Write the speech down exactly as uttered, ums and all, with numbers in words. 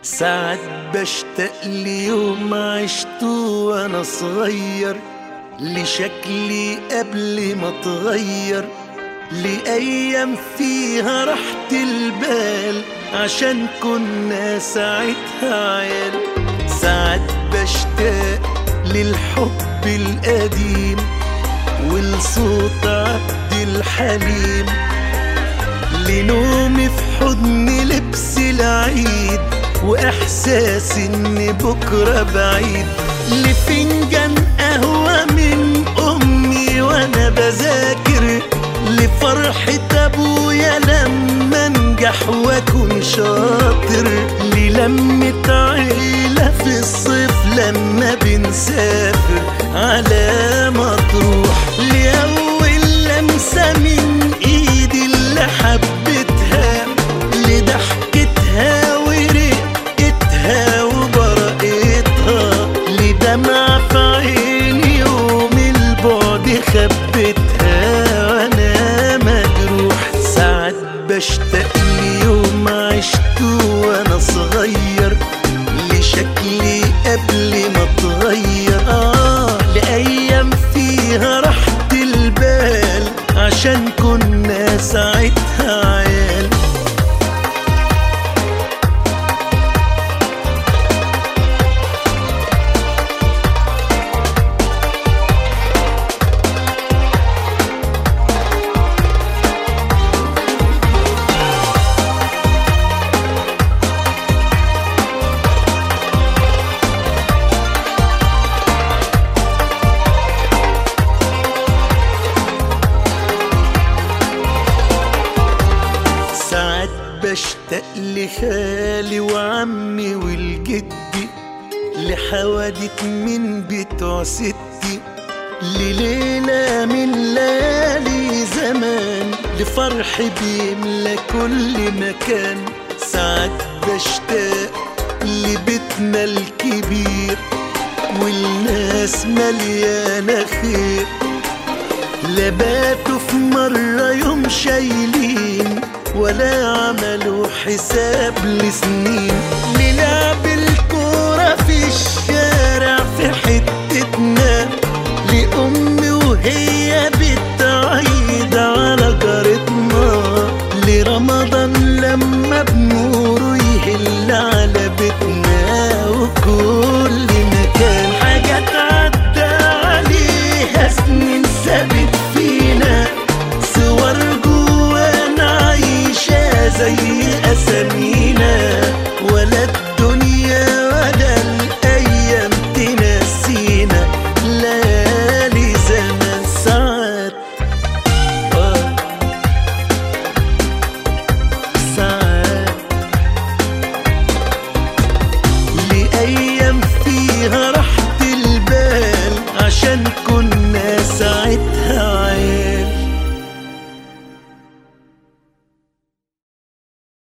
ساعات بشتاق ليوم عشته وانا صغير، لشكلي قبل ما اتغير، لأيام فيها راحة البال عشان كنا ساعتها عيال. ساعات بشتاق للحب القديم ولصوت عبد الحليم، لنومي في حضن لبس العيد وإحساس إن بكرة بعيد، لفنجان قهوة من أمي وأنا بذاكر، لفرحة أبويا لما أنجح وأكون شاطر، للمة عيلة في الصيف لما بنسافر على مطروح، لأول لمسة من إيدي اللي حبتها، لضحكتها ورقتها وبرقتها، لدمع في عيني يوم البعد خبتها وأنا مجروح. ساعات بشتاق ليوم عشته وأنا صغير، لشكلي قبل ما اتغير، آه لأيام فيها راحة البال عشان كنا ساعتها عيال. بشتاق لخالي وعمي والجدي، لحوادث من بتوع ستي، لليلة من ليالي زمان، لفرح بيملى كل مكان. ساعات بشتاق لبيتنا الكبير والناس مليانة خير، لباتوا في مرة يوم شايلين ولا عملوا حساب لسنين، للعب